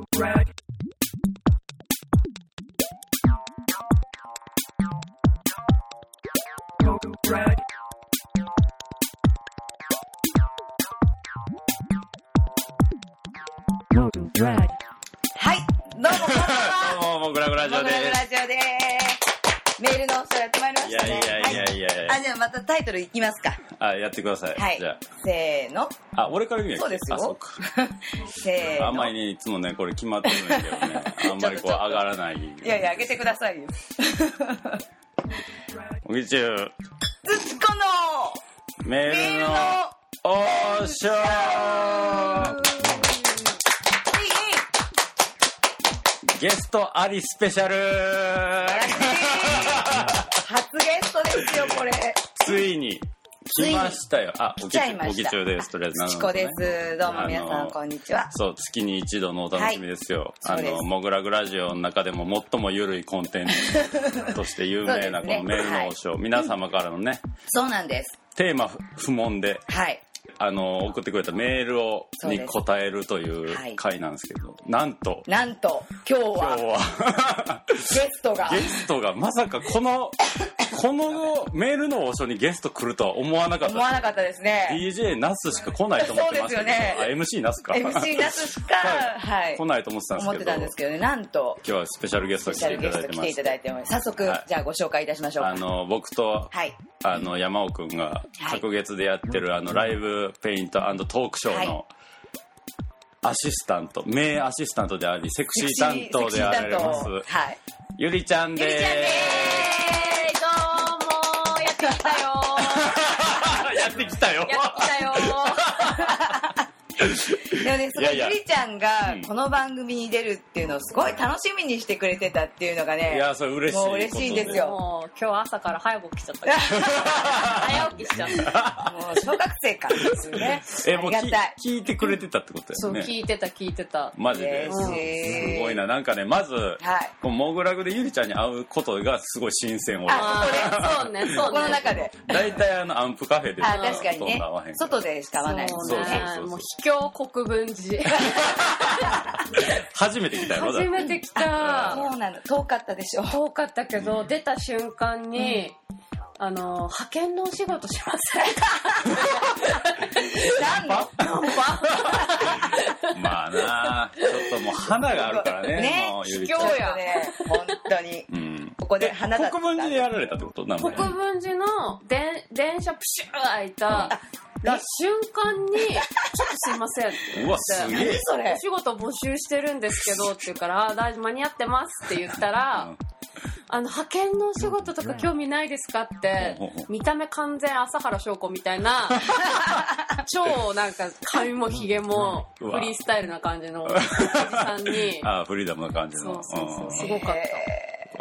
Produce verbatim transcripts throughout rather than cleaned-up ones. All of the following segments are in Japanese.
はい、どうもこんばんは。 どうもモグラグラジオです。 モグラグラジオです。メールのお世話やってまいりましたね。 いやいやいやいやいや、 はい、あ、じゃあまたタイトルいきますか。 あ、やってください。 はい。 じゃあせーの。 あ、俺から言うんや。 そうですよ。 あ、そうか。 せーの。 あんまりね、いつもねこれ決まってるんだけどね、あんまりこう上がらない。いいやいや、上げてくださいよ。 おぎちゅう。 つちこのメールのおーしょー。ゲストありスペシャル初ゲストですよこれ。 ついに来ましたよ。あ、おぎちゅう、おぎちゅうです。とりあえずちこです。どうも皆さんこんにちは。 そう、月に一度のお楽しみですよ。 はい、 あのモグラグラジオの中でも最も緩いコンテンツとして有名なこのメールの王将、ね、皆様からのね、 そうなんです。 テーマ不問で、 はい、 あの送ってくれたメールをに答えるという回なんですけど、はい、なんとなんと今日は今日はゲストがゲストがまさかこのこのメールの王将にゲスト来るとは思わなかった。 思わなかったですね。 ディージェー ナスしか来ないと思ってましたけど、ね、あ エムシー ナスかエムシー ナスしか、はいはい、 来ないと思ってたんですけど、 思ってたんですけどね、なんと今日はスペシャルゲスト来ていただいてます。 来ていただいてます。早速、はい、じゃあご紹介いたしましょうか。 あの僕と、はい、あの山尾くんが隔月でやってる、はい、あのライブペイント&トークショーのアシスタント、名アシスタントでありセクシー担当であられます、はい、ゆりちゃんでーす。 ゆりちゃんでーす。どうもやってきたよやってきたよやってきたよでもね、すごいゆりちゃんがこの番組に出るっていうのをすごい楽しみにしてくれてたっていうのがね、 いやそれ嬉しい、 もう嬉しいんですよ。 もう今日朝から早起きしちゃった早起きしちゃったもう小学生からですよね。 えもうありがたい。 聞いてくれてたってことですね。 そう聞いてた聞いてたマジで、うん、すごいな。なんかねまず、はい、こうモグラグでゆりちゃんに会うことがすごい新鮮。俺あそうねそうねこの中で大体あのアンプカフェであ確かにね外でしか会わないそうね。もう秘境国分寺初めて来たよ。 初めて来た。 そうなの。遠かったでしょ。 遠かったけど、うん、出た瞬間に、うん、あの派遣のお仕事しませんか何のナンパまあなちょっともう花があるからね。 ねもう秘境やね本当に、うん、ここで花だった。 国分寺でやられたってこと？ 国分寺ので電車プシュー開いた、うん、瞬間にちょっとすいませんって言って、 うわすげえそれお仕事募集してるんですけどって言うからあ大丈夫間に合ってますって言ったら、うん、あの派遣のお仕事とか興味ないですかって、うん、見た目完全朝原翔子みたいな超なんか髪もひげもフリースタイルな感じのおじさんにあフリーダムな感じのそうそうそう、うん、すごかった。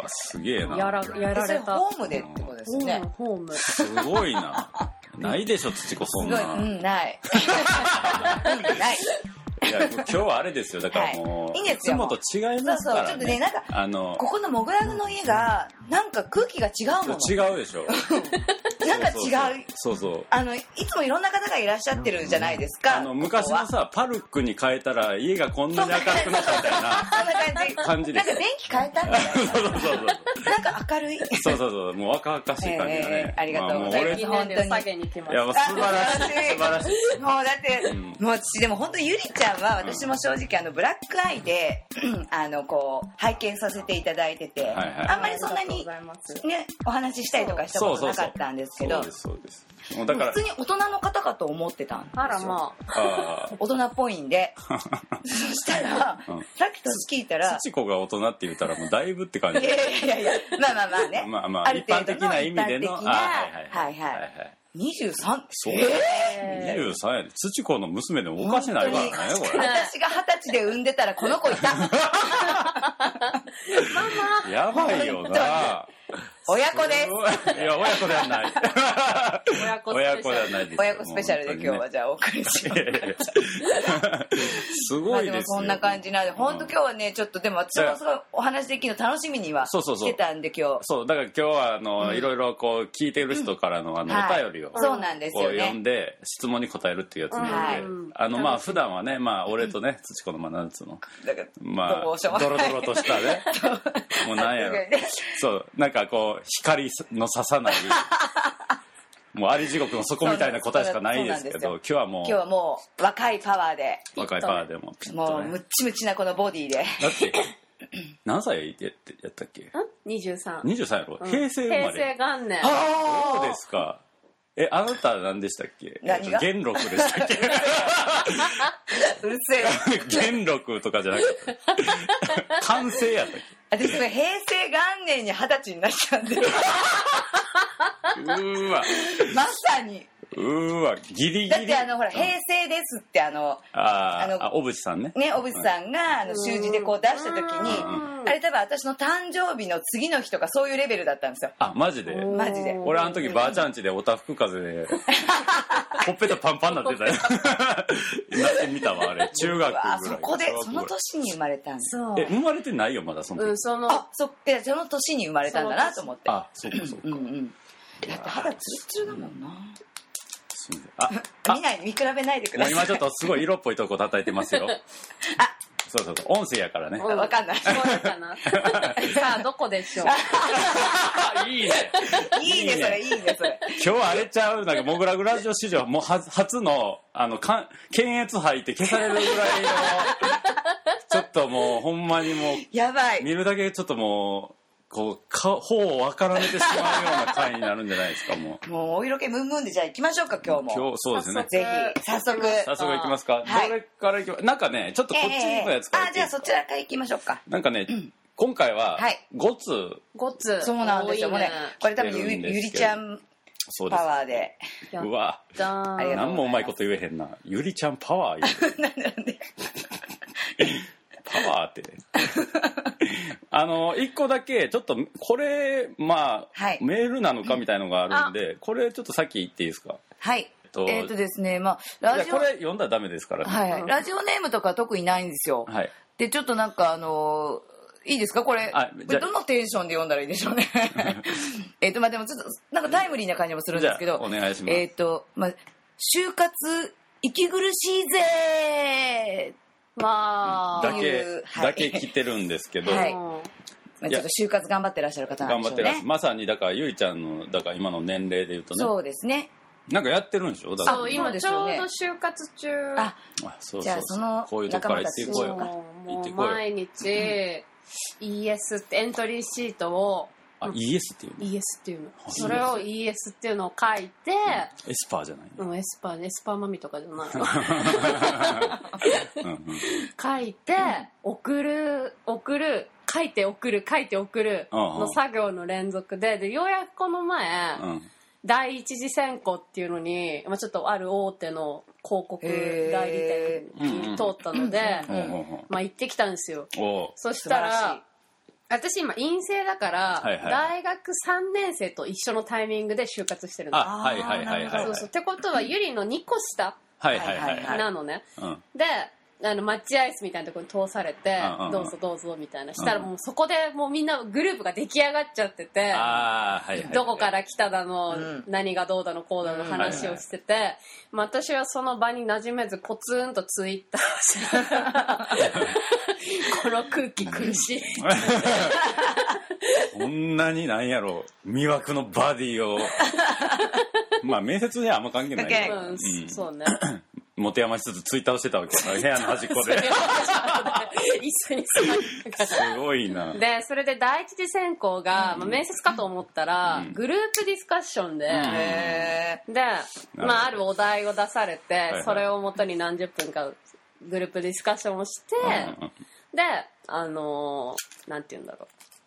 うわすげえな。 やらやられた。 ホームでってことですね。 ホーム。 すごいな。ないでしょ土子そんな。 すごい、うんないない。 いや今日はあれですよだからもう、はい、いいんですよ。いつもと違いますからね。そうそうちょっとねなんかあのここのモグラグの家がなんか空気が違うもの。 違うでしょ。 なんか違う。 そうそう。 あのいつもいろんな方がいらっしゃってるじゃないですか。 あの昔のさパルックに変えたら家がこんなに明るくなったみたいなそんな感じ。 感じです。 なんか電気変えたみたいな。 そうそうそう。 なんか明るい。 そうそうそうもう若々しい感じがね。 えー、ありがとうございます。 まあ、本当に下げに来ました。 いや素晴らしい素晴らしい。 もうだって、うん、もう私でも本当にゆりちゃんは私も正直あのブラックアイであのこう拝見させていただいてて、はいはい、あんまりそんなにねお話ししたりとかしたことなかったんですけど、 そうですそうです。もうだから普通に大人の方かと思ってたんですよ。 あらまあ大人っぽいんでそしたら、うん、さっき年聞いたら土子が大人って言ったらもうだいぶって感じ。 いやいやいやまあまあまあねまあまあ一般的な意味でのはいはいはいにじゅうさんそうえー、にじゅうさんやで土子の娘でもおかしないからねこれ。 私がはたちで産んでたらこの子いたママやばいよな親子です。 いや親子ではない親子親子ではないです。 親子スペシャルで今日はじゃあお送りしよう。 すごいですよ。 まあでもそんな感じなんで、本当今日はねちょっとでも私もすごいお話できるの楽しみにはしてたんで今日。 そうだから今日はあの、うん、いろいろこう聞いてる人からのあの、うん、お便りを、 はい、そうなんですよね。 読んで質問に答えるっていうやつなんで、うん、あのまあ普段はねまあ俺とね土子のまあなんつうのまあドロドロとしたねもうなんやろそうなんかこう光の差さないもうあり地獄の底みたいな答えしかないですけど、今日はもう今日はもう若いパワーで若いパワーでもピッと、ね、もうムッチムチなこのボディでだって何歳やったっけ？ にじゅうさん。 にじゅうさんやろ、うん、平成生まれ。 平成元年。 そうですか。え、あなた何でしたっけ？ 何が？ 元禄でしたっけ？ うるせえ。元禄とかじゃなくて完成やったっけ？ 私それ平成元年に二十歳になっちゃうんでうーわまさにうーわギリギリだってあのほら平成ですってあのああの小渕さんねね小渕さんがあの習字でこう出した時にあれ多分私の誕生日の次の日とかそういうレベルだったんですよ。 あマジでマジで俺あの時ばあちゃん家でおたふく風でほっぺたパンパンになってたよなってみたわあれ中学ぐらいそこでその年に生まれたんですえ生まれてないよまだその時、 うん、そのあそっかその年に生まれたんだなと思ってあそうかそうか、うんうん、 だって肌ツルツルだもんなあ見ない見比べないでください。 今ちょっとすごい色っぽいとこ叩いてますよあそうそうそう音声やからね分かんない聞こえるかなさあどこでしょういいねいいねそれいいねそれ今日あれちゃうなんかモグラグラジオ史上もう初のあのか検閲入って消されるぐらいのちょっともうほんまにもうやばい見るだけちょっともうこうか頬を分からめてしまうような回になるんじゃないですかもうもうお色気ムンムンでじゃあ行きましょうか今日も今日そうですねぜひ早速早速行きますか、はい、どれから行きまなんかねちょっとこっちのやつから、 えー、あじゃあそちらから行きましょうかなんかね、うん、今回はごつごつそうなんですよもうねこれ多分ゆゆりちゃんパワーでうわ何もうまいこと言えへんなゆりちゃんパワー言うなんでパワーってあの一個だけちょっとこれまあ、はい、メールなのかみたいのがあるんで、うん、これちょっとさっき言っていいですかはいえっと、えー、とですねまあラジオこれ読んだらダメですからね、 はいはい、ラジオネームとか特にないんですよ、はい、でちょっとなんかあのいいですかこれどのテンションで読んだらいいでしょうねえっとまあでもちょっとなんかタイムリーな感じもするんですけどお願いしますえっ、ー、とまあ就活息苦しいぜまあだけ、はい、だけ来てるんですけど、はいまあ、ちょっと就活頑張ってらっしゃる方なんでしょうね。頑張ってらっしゃるまさにだからゆいちゃんのだから今の年齢で言うとねそうですねなんかやってるんでしょだからそう今ちょうど就活中ああそうそうそうじゃあそのこういうとこから行っていこうよもう毎日 イーエス ってエントリーシートをあ、イーエス っていうのイーエス っていうのそれを イーエス っていうのを書いて、 うん、エスパーじゃないの、うん、エスパーエスパーマミとかじゃないうん、うん、書いて送る送る書いて送る書いて送るの作業の連続で、でようやくこの前、うん、第一次選考っていうのに、まあ、ちょっとある大手の広告代理店に通ったので、まあ、行ってきたんですよ。そしたら私今陰性だから、はいはい、大学さんねん生と一緒のタイミングで就活してるんです。 あ、はいはいはいはい、 そうそうってことはゆりのにこ下なのね、 うん、 であの待合室みたいなところに通されて、うんうん、どうぞどうぞみたいなしたらもうそこでもうみんなグループが出来上がっちゃってて、 あ、はいはいはい、 どこから来ただの、うん、何がどうだのこうだの話をしてて、うんはいはいまあ、私はその場に馴染めずポツンとツイッターしてこの空気苦しいこんなになんやろ魅惑のバディをまあ面接にはあんま関係ないけど、 うんうん、そうね持て余しつつツイッターをしてたわけ部屋の端っこで一緒に座すごいなでそれで第一次選考が、まあ、面接かと思ったら、うん、グループディスカッションで、うん、で、まあ、あるお題を出されて、はいはい、それをもとに何十分かグループディスカッションをして、うん、であのー、なんて言うんだろう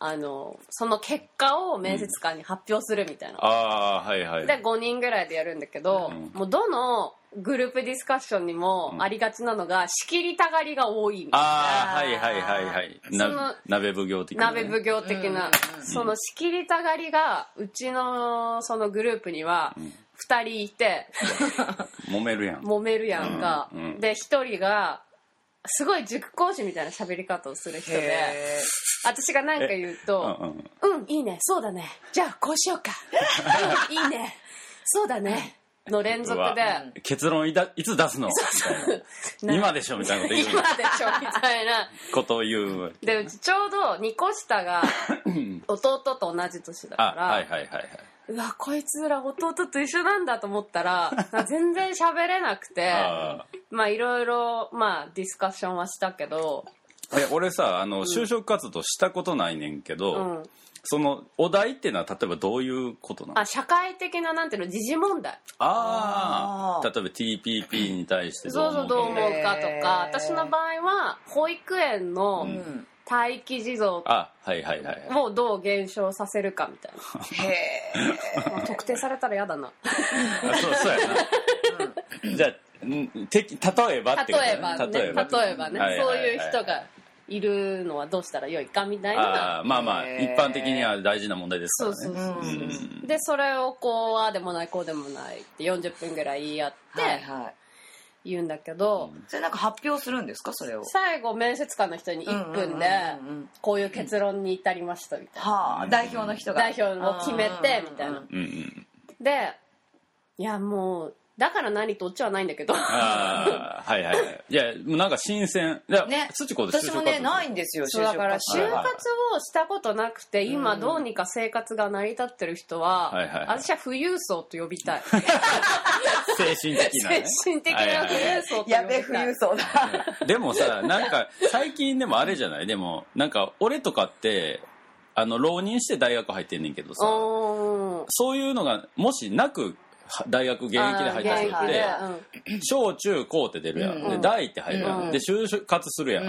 あのその結果を面接官に発表するみたいな、うん、 あはいはい、 でごにんぐらいでやるんだけど、うん、もうどのグループディスカッションにもありがちなのが仕切りたがりが多いみたいな、 ああはいはいはいはいな鍋奉行的な、 ね、鍋奉行的な、うん、その仕切りたがりがうちのそのグループにはふたりいて、 うん、揉めるやん揉めるやんか、うんうん、でひとりがすごい塾講師みたいな喋り方をする人で、私が何か言うと、うん、うん、いいね、そうだね、じゃあこうしようか、うん、いいね、そうだねの連続で、 結論いだいつ出すの今でしょみたいなこと言う、 今でしょみたいなことを言う。 でうちちょうどにこ下が弟と同じ年だから、 はいはいはいはい、 うわこいつら弟と一緒なんだと思ったら全然喋れなくてまあいろいろまあディスカッションはしたけど、 え俺さあの、うん、就職活動したことないねんけど、うん、そのお題っていうのは例えばどういうことなの？ あ、社会的ななんていうの時事問題、 ああ例えば ティーピーピー に対してどう思う、 そうそうどう思うかとか、私の場合は保育園の、うん待機児童をどう減少させるかみたいな。へー、まあ、特定されたら嫌だな。あそうそうやな、うん、じゃあて例えばってことね、 例えばね、例えばね、はいはいはいはい、そういう人がいるのはどうしたらよいかみたいな。 あまあまあ一般的には大事な問題ですからね。そうそうそうそう、 うん、でそれをこうああでもないこうでもないってよんじゅっぷんぐらい言い合って、はいはい言うんだけど、 うん、それなんか発表するんですか？それを最後面接官の人にいっぷんでこういう結論に至りましたみたいな、 はあ、代表の人が代表を決めてみたいな、うんうん、でいやもうだから何とオチはないんだけどあはいはいいやもうなんか新鮮いや、ね、土子で私もねないんですよ。 就職活動だから就活をしたことなくて今どうにか生活が成り立ってる人は、はいはいはい、私は富裕層と呼びたい精神的な、ね、 精神的な富裕層と呼びたい、 やべ富裕層だでもさなんか最近でもあれじゃないでもなんか俺とかってあの浪人して大学入ってんねんけどさそういうのがもしなく大学現役で入った人って、うん、小中高って出るやん、うん、で大って入るやん、うん、で就活するやん、うん、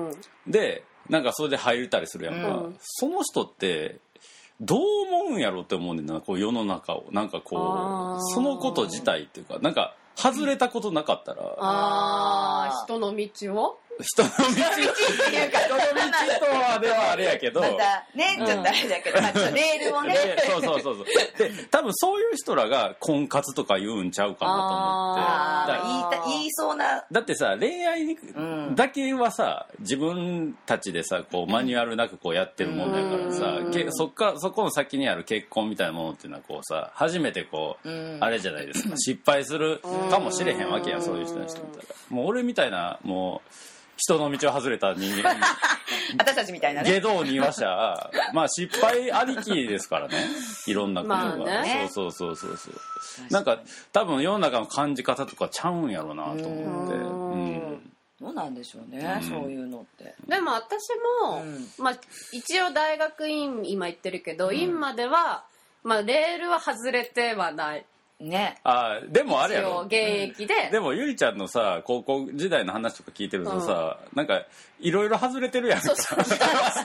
でなんかそれで入れたりするやんか、うん、その人ってどう思うんやろって思うねんなこう世の中をなんかこうそのこと自体っていうかなんか外れたことなかったらああ人の道を人の道っていうか人の道とはではあれやけどまたねちょっとあれだけど、うん、まあ、ちょっとレールをねそうそうそうそうで多分そういう人らが婚活とか言うんちゃうかなと思ってあ言いた言いそうなだってさ恋愛だけはさ自分たちでさこうマニュアルなくこうやってるもんだからさ、うん、けそっかそこの先にある結婚みたいなものっていうのはこうさ初めてこう、うん、あれじゃないですか失敗するかもしれへんわけやそういう人の人みたいなもう俺みたいなもう人の道を外れた人間私たちみたいなね下道に言わしゃまあ失敗ありきですからねいろんなことが、まあね、そうそうそうそうそうなんか多分世の中の感じ方とかちゃうんやろうなと思ってうんうんどうなんでしょうね、うん、そういうのってでも私も、うんまあ、一応大学院今行ってるけど、うん、院までは、まあ、レールは外れてはないね、 あでもあれやろ現役で、 うん、でもゆりちゃんのさ高校時代の話とか聞いてるとさ、うん、なんかいろいろ外れてるやんかそうそう外れの道は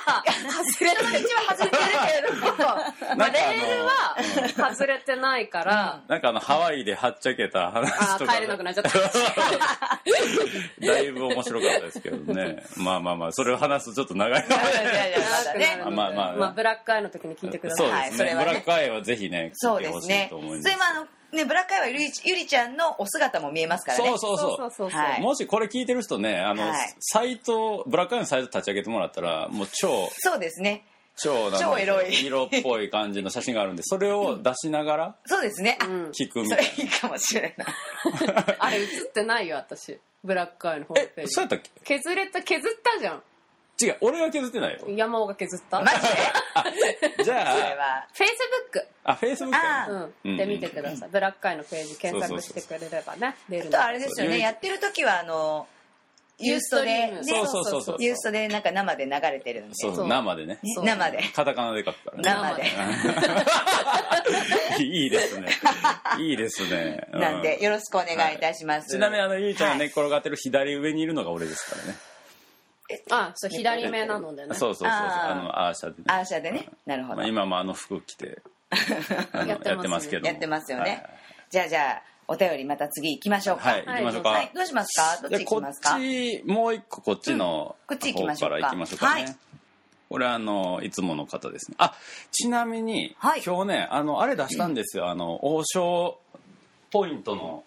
外れてるけれども、まあ、レールは外れてないから、 うん、なんかあのハワイではっちゃけた話とかあ帰れなくなっちゃっただいぶ面白かったですけどねまあまあまあそれを話すとちょっと長いのでまあまあ、まあ、ブラックアイの時に聞いてくださいそうですね、はい、それはねブラックアイはぜひね聞いてほしいと思います。 あのね、ブラックアイはゆり、ゆりちゃんのお姿も見えますからね。 そうそうそう。そうそうそう、はい、もしこれ聞いてる人ね、あの、はい、サイト、ブラックアイのサイト立ち上げてもらったら、もう超、 そうですね。 超なんか色っぽい感じの写真があるんで、それを出しながら、 そうですね。 聞くみたいな。 それいいかもしれない。 あれ映ってないよ、私。ブラックアイのホームページ。 え、そうやったっけ？ 削れた、削ったじゃん。 違う、俺は削ってないよ。 山尾が削った？ マジで？じゃあ、 それはフェイスブック。 あ、フェイスブック。 うん。で見てください。ブラックアイのページ検索してくれればね。 あとあれですよね。やってる時はあのユーストで、 そうそうそうそう。 ユーストでなんか生で流れてるんで。 そうそう生でね。 生で。 カタカナで書くからね。 生で。いいですね。いいですね。 なんでよろしくお願いいたします。 ちなみにあのゆいちゃんが寝っ転がってる左上にいるのが俺ですからね。 てあそう左目なのでねそうそうそうそうあのアーシャでねアーシャでねなるほど、 まあ、今もあの服着てやってますけどやってますよね、はいはい、じゃあじゃあお便りまた次行きましょうか。 はい、行きましょうか。 はい、どうしますか。どっち行きますか。 こっちもう一個こっちの方から行きましょうかね。はい、これはあのいつもの方ですね。あ、ちなみに、はい、今日ねあのあれ出したんですよ。あの王将ポイントの。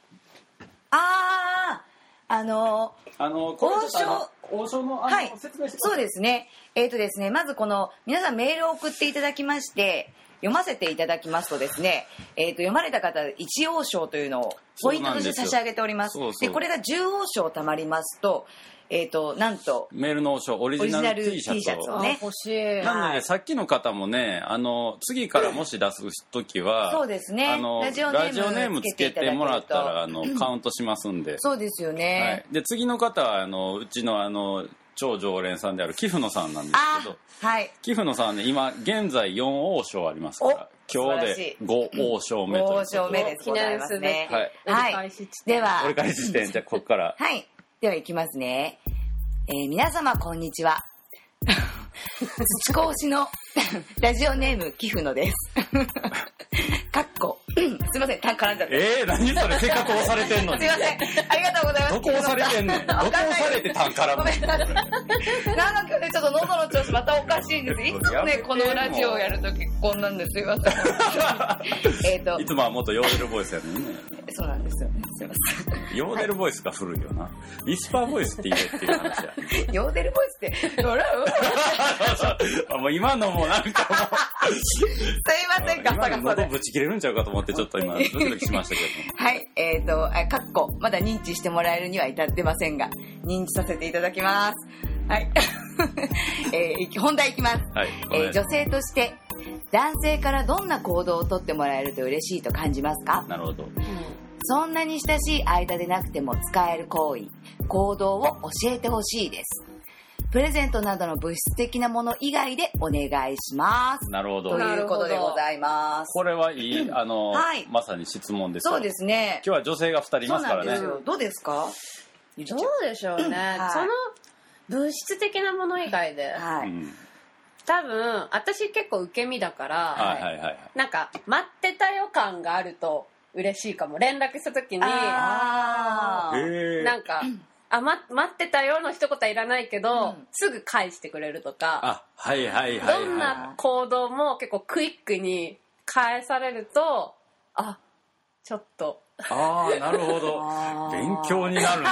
ああ、あのあのこれちょっとあの王将のあの、はい、説明してください。 そうですね。えっとですね、まずこの皆さんメールを送っていただきまして。読ませていただきますとですね、えー、と読まれた方一王将というのをポイントとして差し上げております。そうそうでこれがじゅう王将たまりますと、えー、となんとメールの王将オリジナル T シャツをね欲しい。 なので、ね、さっきの方もねあの次からもし出す時はそうですねあのラジオネームつけてもらったらあのカウントしますんでそうですよね、 はい、で次の方はあのうちのあの超常連さんであるキフノさんなんですけど、 はい、 キフノさんはね今現在よん王将ありますから今日でご王将目ということでご王将目ですございますね。 はい、はい、 では折り返し地点じゃあここからはいでは行きますね、えー、皆様こんにちは土子推しのラジオネームキフノですかっこすいません絡んじゃってえー、何それせっかく押されてんのにすいませんありがとうございますどこ押されてんねんどこ押されてたんからごめんなさいなんか今日ねちょっと喉の調子またおかしいんですいつもねこのラジオをやるときこんなんですいませんえっといつもはもっとヨーデルボイスやねんねそうなんですよすいませんヨーデルボイスが古いよな、はい、ウィスパーボイスって言えっていう話やヨーデルボイスって笑うもう今のもなんかもうすいませんガサガサで喉ぶち切れるんちゃうかと思ってちょっと今ドキドキしましたけどはいえっ、ー、とかっこまだ認知してもらえるには至ってませんが認知させていただきますはい、えー、本題いきます、はいえー、女性として男性からどんな行動をとってもらえると嬉しいと感じますか。 なるほど、うん、 そんなに親しい間でなくても使える行為行動を教えてほしいです。プレゼントなどの物質的なもの以外でお願いします。 なるほどということでございます。 これはいいあの、はい、まさに質問です。 そうですね。 今日は女性がふたりいますからね。 そうなんですよ。どうですか。 どうでしょうね、はい、その物質的なもの以外で、はい、多分私結構受け身だから、はいはいはい、なんか待ってた予感があると嬉しいかも。連絡した時にあなんかあ、ま、待ってたよの一言はいらないけど、うん、すぐ返してくれるとかあ、はいはいはいはい、 どんな行動も結構クイックに返されるとあちょっとああなるほど勉強になるな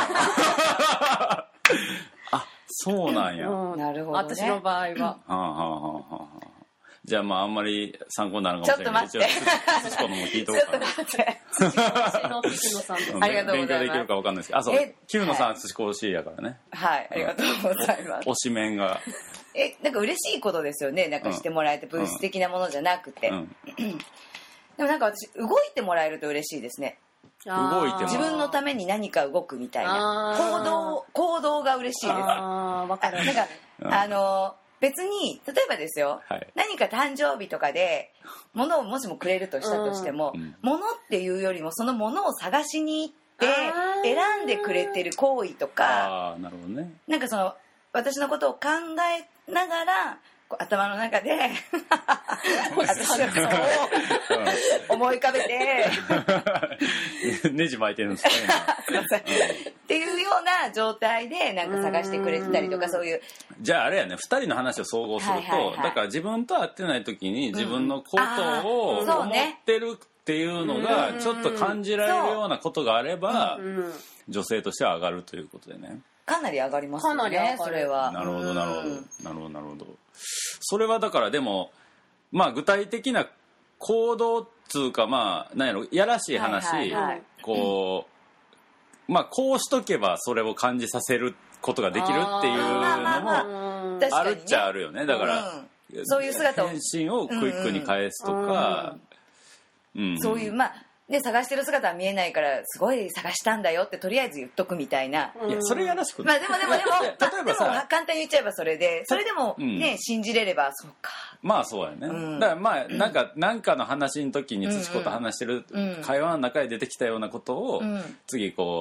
あそうなんや、 うん、 なるほど、ね、 私の場合は、うん、はあはあはあじゃあまああんまり参考になるかもしれないけど、ちょっと待って。土子のも聞いとこうかな。 ちょっと待って。土子の土野さんです。 ありがとうございます。 勉強できるかわかんないですけど、あ、そう。キムノさん土子推しやからね。 はい、ありがとうございます。 推し面が。 え、なんか嬉しいことですよね。なんかしてもらえて、物質的なものじゃなくて。うん、でもなんか私動いてもらえると嬉しいですね。 動いても自分のために何か動くみたいな行動行動が嬉しいです。 ああ、わかる。 なんか、うん、あの。別に例えばですよ、はい、何か誕生日とかで物をもしもくれるとしたとしても、うん、物っていうよりもその物を探しに行って選んでくれてる行為とか、 あ、なるほどね、 なんかその私のことを考えながら頭の中で私の顔を思い浮かべてネジ巻いてるんですかねっていうような状態でなんか探してくれてたりとか、そういうじゃああれやね、ふたりの話を総合すると、はいはいはい、だから自分と会ってない時に自分のことを思ってるっていうのがちょっと感じられるようなことがあれば女性としては上がるということでね、 かなり上がりますよね、それは。 なるほどなるほど、なるほどなるほど。それはだからでもまあ具体的な行動っつうか、まあなんやろ、やらしい話、はいはいはい、こう、うん、まあこうしとけばそれを感じさせることができるっていうのもあるっちゃあるよね。だから、 うん、そういう姿を返信をクイックに返すとか、 うんうんうん、そういうまあで探してる姿は見えないからすごい探したんだよってとりあえず言っとくみたいな。 いやそれやらしくない。 まあでもでもでも例えばさ、でも簡単に言っちゃえばそれでそれでもね、うん、信じれればそうか。 まあそうやね、うん、だからまあなんか何かの話の時に土子と話してる会話の中で出てきたようなことを、うん、次こう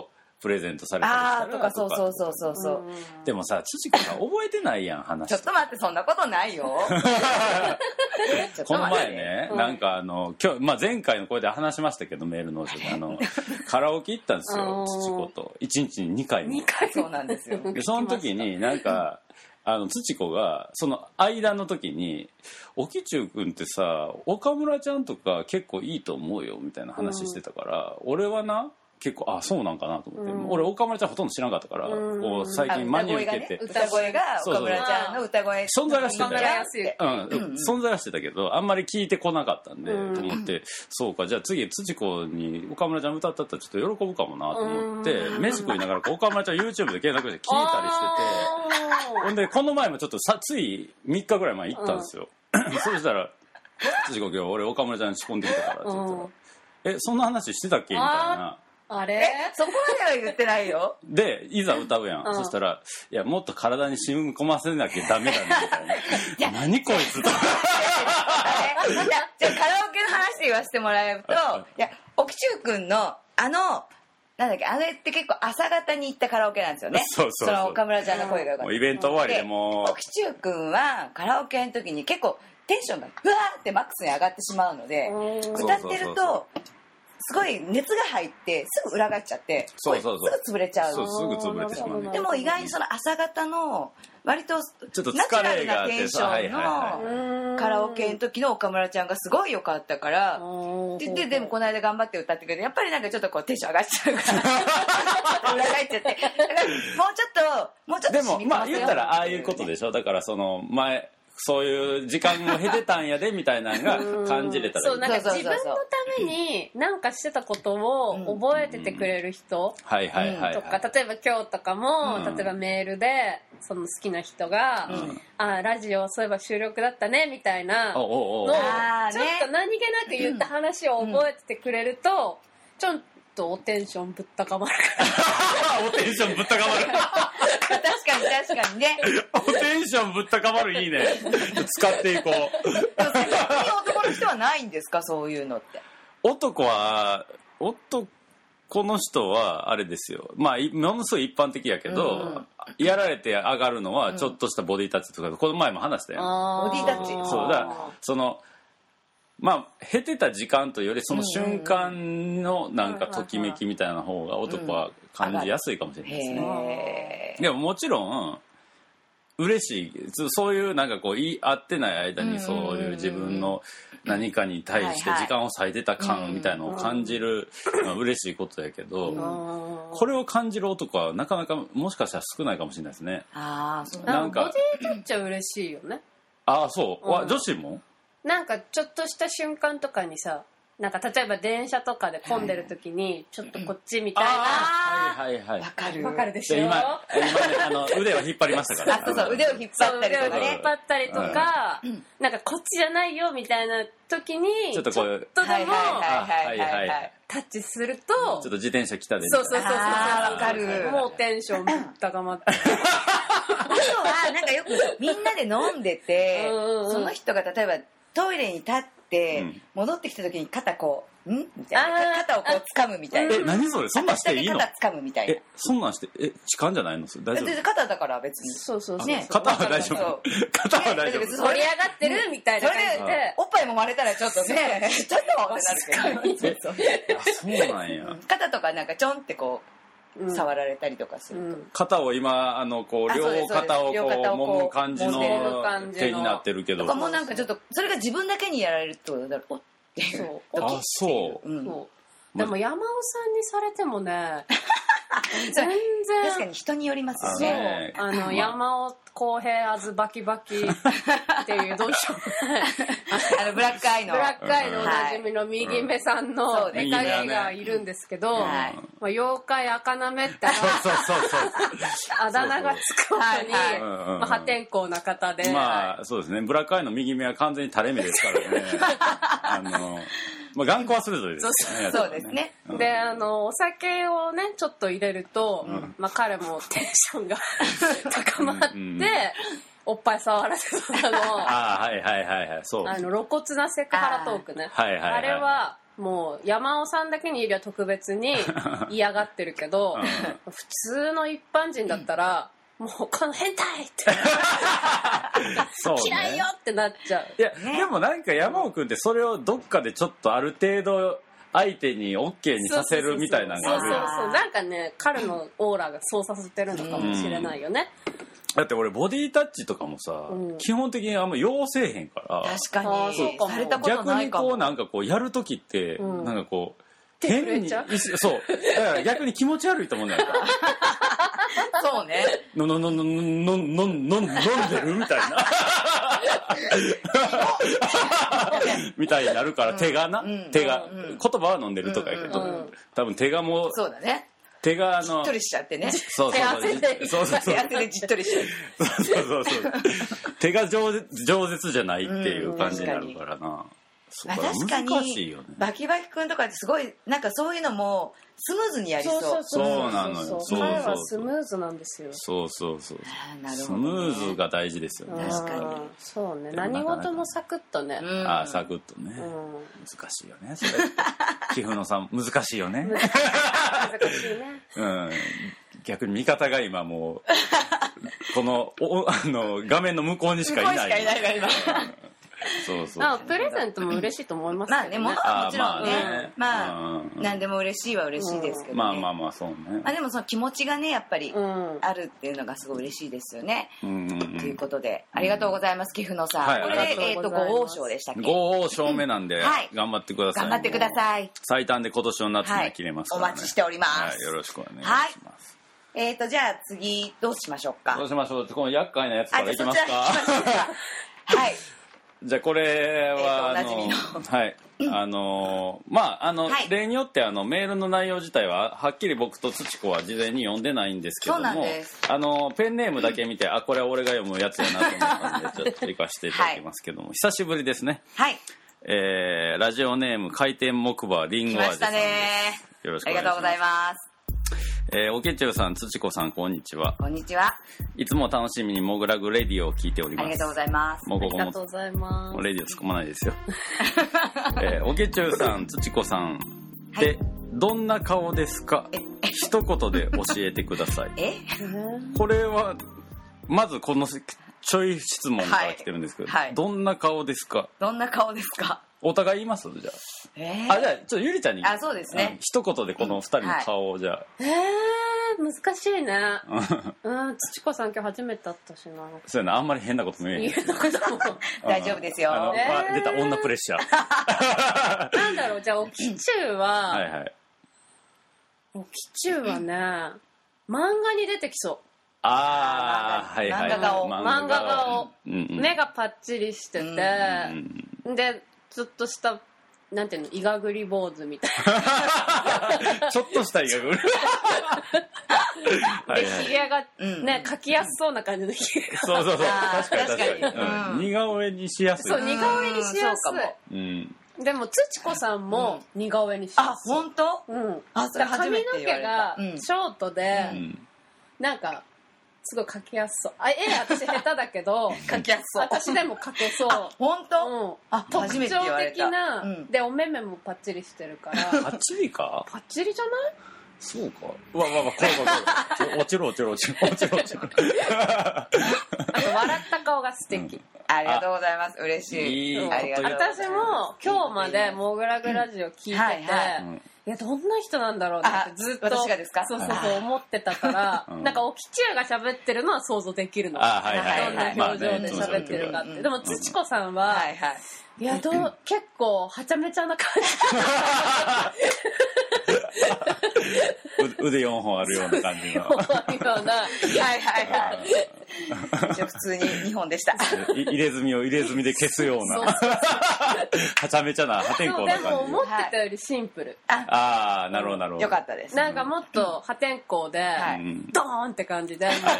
プレゼントされたりしたらあーとかそうそうそうそうそう、 でもさ土子が覚えてないやん話。 ちょっと待って、そんなことないよこの前ね、うん、なんかあの今日、まあ、前回の声で話しましたけどメールのあのカラオケ行ったんですよ土子といちにちににかいも。 にかいそうなんですよ。 でその時になんかあの土子がその間の時に「おきちゅう君ってさ岡村ちゃんとか結構いいと思うよ」みたいな話してたから、うん、俺はな結構あそうなんかなと思って、うん、俺岡村ちゃんほとんど知らなかったから、うん、こう最近真に受けて、 歌声が岡村ちゃんの歌声存在はしてたよ、うんうん、存在はしてたけどあんまり聞いてこなかったんで、うん、と思ってそうかじゃあ次土子に岡村ちゃん歌ったったらちょっと喜ぶかもなと思って、うん、飯食いながら岡村ちゃん YouTube で検索して聞いたりしててほんでこの前もちょっとさついみっかぐらい前行ったんですよ、うん、そしたら土子今日俺岡村ちゃんに仕込んできたからって言ったら、うん、えそんな話してたっけみたいな。 あれそこまでは言ってないよ。 でいざ歌うやん、うん、そしたらいやもっと体に染み込ませなきゃダメだねみたいな何こいつとじゃあカラオケの話で言わせてもらうといや沖中くんのあのなんだっけあれって結構朝方に行ったカラオケなんですよね。 そうそうそう、 その岡村ちゃんの声がよかった、 うん、イベント終わりでもう沖中くんはカラオケの時に結構テンションがグワーってマックスに上がってしまうので歌ってるとすごい熱が入ってすぐ裏返っちゃってそうそうそうすぐ潰れちゃう。 そうすぐ潰れてしまう、ね、 でも意外にその朝方の割とちょっとナチュラルなテンションのカラオケの時の岡村ちゃんがすごい良かったからで, で, でもこの間頑張って歌ってくれてやっぱりなんかちょっとこうテンション上がっちゃうから裏返っちゃってだからもうちょっともうちょっとでもまあ言ったらああいうことでしょ。だからその前そういう時間を経てたんやでみたいなのが感じれたらいい。 そうなんか自分のために何かしてたことを覚えててくれる人とか例えば今日とかも、うん、例えばメールでその好きな人が、うん、あラジオそういえば収録だったねみたいなのをちょっと何気なく言った話を覚えててくれると、うん、ちょっとおテンションぶったかまるからおテンションぶったかまる確かに確かにねおテンションぶったかまるいいね使っていこう男の人はないんですかそういうのって。 男は男の人はあれですよまあものすごい一般的やけど、うん、やられて上がるのはちょっとしたボディタッチとか、うん、この前も話したよ、 ボディタッチそうだそのまあ経てた時間というよりその瞬間のなんかときめきみたいな方が男は感じやすいかもしれないですね、うん、でももちろん嬉しいそういうなんかこう会ってない間にそういう自分の何かに対して時間を割いてた感みたいなのを感じるのは嬉しいことやけどこれを感じる男はなかなかもしかしたら少ないかもしれないですね。 あそうなんかボディタッチは嬉しいよね。 ああそう、うん、女子もなんかちょっとした瞬間とかにさなんか例えば電車とかで混んでる時にちょっとこっちみたいなはいはいはいわかるわかるでしょ今今ねあの腕を引っ張りましたからあそうそう腕を引っ張ったりとかね引っ張ったりとか、うん、なんかこっちじゃないよみたいな時にちょっとこうちょっとでもはいはいはいタッチするとちょっと自転車来たでそうそうそうそうわかるもうテンション高まってあとはなんかよくみんなで飲んでてその人が例えばトイレに立って戻ってきた時に肩こう「ん?」みたいな肩をこう掴むみたいな。 え何それそんなんしていいの？ 肩掴むみたいな。 えそんなんしてえ痴漢じゃないの？大丈夫？ 肩だから別に。 そうそうそう。 ね肩は大丈夫。肩は大丈夫。 盛り上がってるみたいな感じで。 おっぱいも割れたらちょっとねちょっとってなるけど。 そうなんや。 肩とかなんかちょんってこう。触られたりとかすると、うん、 肩を今あのこう両肩をこう揉む感じの手になってるけどとかもなんかちょっとそれが自分だけにやられるってことだろうっていうあそう、 うん、そうでも山尾さんにされてもね全然確かに人によりますよね。 あの山尾公平あずバキバキっていうどうしようもないあのブラックアイのブラックアイのおなじみの右目さんのネタ芸がいるんですけど、まあ、妖怪赤なめってあだ名がつくほどに、まあ、破天荒な方でまあそうですねブラックアイの右目は完全に垂れ目ですからねあのまあ、頑固はそれぞれですね。そうですね。 で、あのお酒をねちょっと入れると、うん、まあ彼もテンションが高まって、うん、おっぱい触らせたの。 ああはいはいはいはいそう。 あの露骨なセクハラトークね。 はいはいはい。 あれはもう山尾さんだけにゆりは特別に嫌がってるけど、うん、普通の一般人だったら、うん、もうこの変態ってそう、ね、嫌いよってなっちゃう。 いや、ね、でもなんか山尾くんってそれをどっかでちょっとある程度相手に OK にさせるみたいなのがある。 そうそうそう、なんかね彼のオーラがそうさせてるのかもしれないよね、うんだって俺ボディタッチとかもさ、うん、基本的にあんま要せえへんから。 確かにそうかも。されたことないかも。 逆にこうなんかこうやるときって、うん、なんかこう変にそうだから逆に気持ち悪いと思うんだよそうねのののののののの飲んでるみたいなみたいになるから手がな、うん、手が、うん、言葉は飲んでるとかやけど、うんうん、多分手がもうそうだね手があのじっとりしちゃってね。 そうそうそうそうそう手汗でじっとりしちゃう。 そうそうそう手が饒舌饒舌じゃないっていう感じになるからな。うん、 まあ、確かに難しいよね。バキバキ君とかってすごいなんかそういうのもスムーズにやりそう。 そうそうそうなのよ。 彼はスムーズなんですよ。 そうそうそう。 なるほどね、 スムーズが大事ですよね。 確かに。 そうね。何事もサクッとね。 うん、ああサクッとね、うん。難しいよね。それ。貴婦のさん難しいよね。 難しいね。 うん。逆に味方が今もうこのおあの画面の向こうにしかいない。 向こうにしかいないが今。 そうそうあプレゼントも嬉しいと思いますけどね。 まあね、もはもちろんね、まあ、まあ、何でも嬉しいは嬉しいですけどね。 まあまあまあそうね。 まあでもその気持ちがねやっぱりあるっていうのがすごい嬉しいですよね。うんうんうん、ということでありがとうございます、貴婦のさん。はい、これでえっとご王将でしたっけ？ ご王将目なんで、はい、頑張ってください。 頑張ってください。 最短で今年の夏に切れますからね。 はい、お待ちしております。 はい、よろしくお願いします。 はい、えっとじゃあ次どうしましょうか。 どうしましょう。この厄介なやつからいきますか。 はい。 じゃあこれは、 えー、おなじみのはい、あのー、まああの、はい、例によってあのメールの内容自体ははっきり僕と土子は事前に読んでないんですけども、あのペンネームだけ見て、あこれは俺が読むやつやなと思ったんでちょっと行かせていただきますけども、はい、久しぶりですね。 はい。 えー、ラジオネーム回転木馬リンゴ味さんです。来ましたね。よろしくお願いします。 ありがとうございます。 えー、おけちゅうさん、つちこさん、こんにちは。 こんにちは。 いつも楽しみにモグラグレディオを聞いております。 ありがとうございます。 もうここもありがとうございます。 もうレディオ突っ込まないですよ。えー、おけちゅうさん、つちこさんって、はい、どんな顔ですか？一言で教えてください。 え？ これはまずこのちょい質問から来てるんですけど、はいはい、どんな顔ですか？ どんな顔ですか？ お互い言いますじゃあ。 えー、 あじゃあちょっとゆりちゃんに。 あそうですね。 うん、一言でこの二人の顔をじゃあ。 うん、はい、えー、難しいね。うん、土子さん今日初めて会ったしな。 そうやな、あんまり変なこと言えへん。 大丈夫ですよ。 あの、えー、出た女プレッシャー。 なんだろう、じゃあおきちゅうは。 はいはい。 おきちゅうはね、漫画に出てきそう。 ああ、はいはい。 漫画顔。 漫画顔。うんうん、目がパッチリしてて、うんうん、で。ちょっとしたなんていうのイガグリ坊主みたいなちょっとしたイガグリでひげがね描きやすそうな感じのひげがそうそうそう確かに確かに、うん、似顔絵にしやすい。 そう似顔絵にしやすい、うん、でも土子さんも似顔絵にしやすい、 うん、あ本当？ うん、あそれ初めて言われた。髪の毛がショートで、うん、なんかすごい描きやすそう。あ、絵私下手だけど描きやすそう。 私でも描けそう。 あ、本当？ うん。あ、特徴的な、うん、でお目目もパッチリしてるから。 パッチリか？ パッチリじゃない？ そうか。うわうわうわ、これこれ。落ちろ落ちろ落ちろ落ちろ落ちろ。 あと笑った顔が素敵。うん、 ありがとうございます。嬉しい。 いいありがとうございます。私も今日までモグラグラジオ聞いてて。うんはいはい、いやどんな人なんだろうってずっと私がですか？ そうそうそう思ってたから、うん、なんかおきちゅうが喋ってるのは想像できるの。あ、はいはいはい、どんな表情で喋ってるかって、まあね、でも土子さんは、はいはい、いやどう結構はちゃめちゃな感じ腕よんほんあるような感じのあるようなはいはいはい普通ににほんでした入れ墨を入れ墨で消すようなはちゃめちゃな破天荒な感じ。 でも思ってたよりシンプル。 はい、ああなるほどなるほど。 よかったです。 なんかもっと破天荒で、はい、ドーンって感じで、はいはい、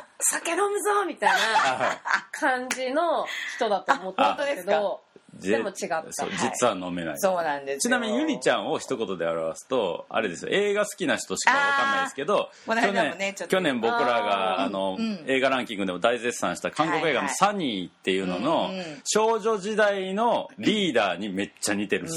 酒飲むぞみたいな感じの人だと思ったんですけどでも違った。 そう実は飲めない、はい、 そうなんです。 ちなみにゆりちゃんを一言で表すとあれですよ、映画好きな人しかわかんないですけど、去年、ね、去年僕らがあの、うん、映画ランキングでも大絶賛した韓国映画のサニーっていうのの少女時代のリーダーにめっちゃ似てるっす、うん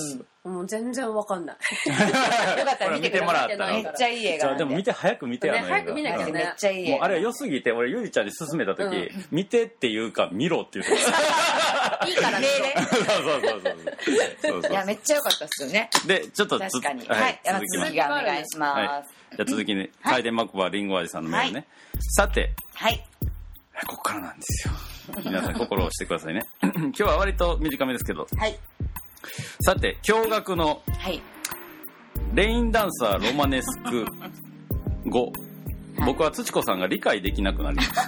もう全然わかんない。 よかったら見てもらったらめっちゃいい映画なんで。 でも見て早く見て、 ね、早く見なきゃね。 めっちゃいい映画。 もうあれは良すぎて俺ゆりちゃんに勧めた時、うん、見てっていうか見ろって言ってた。 いいからね。 そうそうそうそうそう。 いやめっちゃ良かったっすよね。 でちょっと確かに。 はい。 続きがお願いします。 はい、じゃあ続きに回転幕はりんご味さんのメールね。はい、さて。 はい。 ここからなんですよ。皆さん心をしてくださいね。今日は割と短めですけど。 はい。 さて驚愕のレインダンサーロマネスク語、僕は土子さんが理解できなくなりました。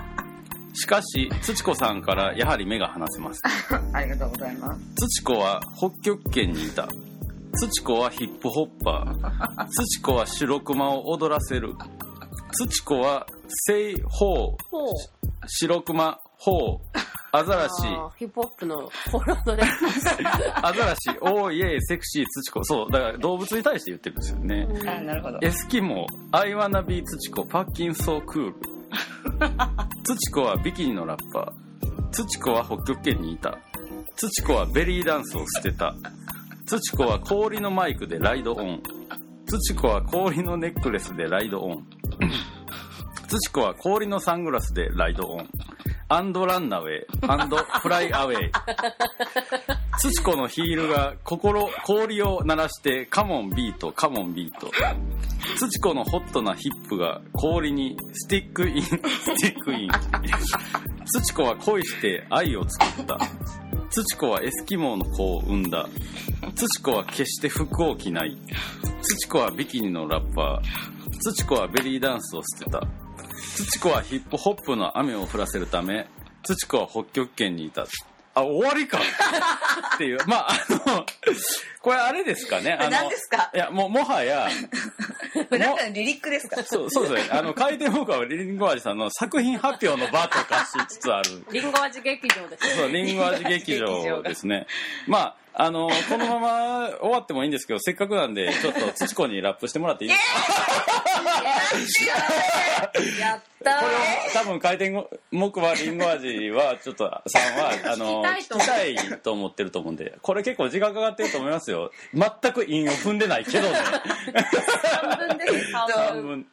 しかし土子さんからやはり目が離せます。 ありがとうございます。 土子は北極圏にいた。土子はヒップホッパー。土子は白熊を踊らせる。土子は西方白熊方アザラシヒップホップのフォローでアザラシおーイエーセクシー土子、そうだから動物に対して言ってるんですよね。 あ、なるほど。 エスキモアイワナビー土子パッキンソークール。土子はビキニのラッパー。土子は北極圏にいた。土子はベリーダンスを捨てた。土子は氷のマイクでライドオン。土子は氷のネックレスでライドオン。土子は氷のサングラスでライドオン。アンドランナウェイアンドフライアウェイ。土子のヒールが心氷を鳴らしてカモンビートカモンビート。土子のホットなヒップが氷にスティックインスティックイン。土子は恋して愛を作った。土子はエスキモーの子を産んだ。土子は決して服を着ない。土子はビキニのラッパー。土子はベリーダンスを捨てた。土子はヒップホップの雨を降らせるため土子は北極圏にいた。あ、終わりかっていう。まあ、あの、これあれですかね。あの何ですか？ いや、もう、もはや。 これなんかのリリックですか？ そう、そうですね。あの、回転僕はリンゴ味さんの作品発表の場とかしつつある。 リンゴ味劇場です。 そう、リンゴ味劇場ですね。まあ、あの、このまま終わってもいいんですけど、せっかくなんで、ちょっと土子にラップしてもらっていいですか？やったー。 これは多分回転木馬りんご味はちょっとさんはあの聞きたいと思ってると思うんで、これ結構時間かかってると思いますよ。全く韻を踏んでないけどね。 さんぶんですさんぶん。